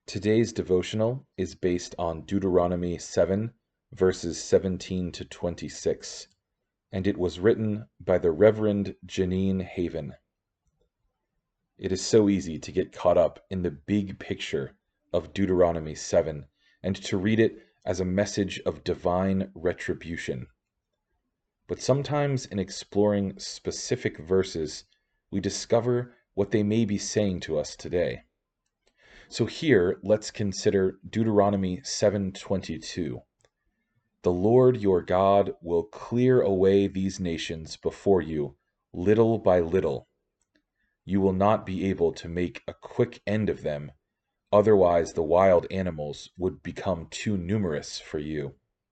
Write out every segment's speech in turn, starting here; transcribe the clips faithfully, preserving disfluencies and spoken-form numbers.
Today's devotional is based on Deuteronomy seven, verses seventeen to twenty-six, and it was written by the Reverend Janine Haven. It is so easy to get caught up in the big picture of Deuteronomy seven and to read it as a message of divine retribution. But sometimes in exploring specific verses, we discover what they may be saying to us today. So here, let's consider Deuteronomy seven twenty-two. The Lord your God will clear away these nations before you, little by little. You will not be able to make a quick end of them, otherwise the wild animals would become too numerous for you.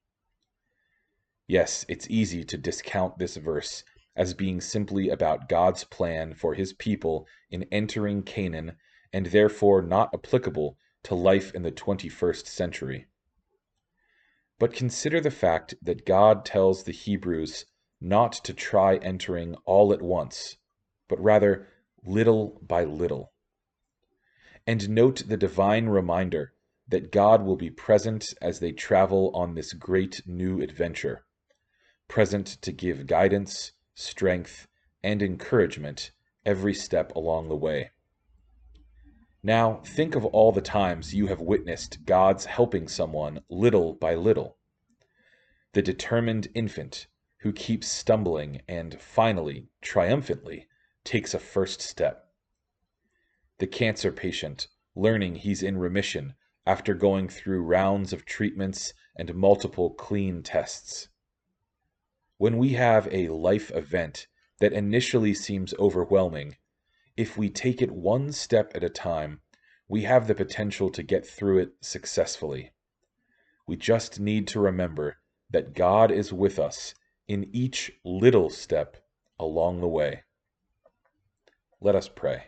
Yes, it's easy to discount this verse as being simply about God's plan for his people in entering Canaan and therefore not applicable to life in the twenty-first century. But consider the fact that God tells the Hebrews not to try entering all at once, but rather little by little. And note the divine reminder that God will be present as they travel on this great new adventure, present to give guidance, strength, and encouragement every step along the way. Now, think of all the times you have witnessed God's helping someone little by little. The determined infant who keeps stumbling and finally, triumphantly, takes a first step. The cancer patient learning he's in remission after going through rounds of treatments and multiple clean tests. When we have a life event that initially seems overwhelming, if we take it one step at a time, we have the potential to get through it successfully. We just need to remember that God is with us in each little step along the way. Let us pray.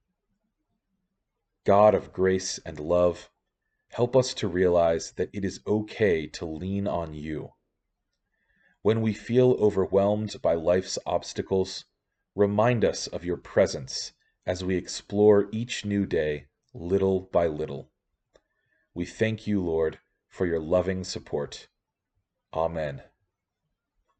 God of grace and love, help us to realize that it is okay to lean on you. When we feel overwhelmed by life's obstacles, remind us of your presence as we explore each new day, little by little. We thank you, Lord, for your loving support. Amen.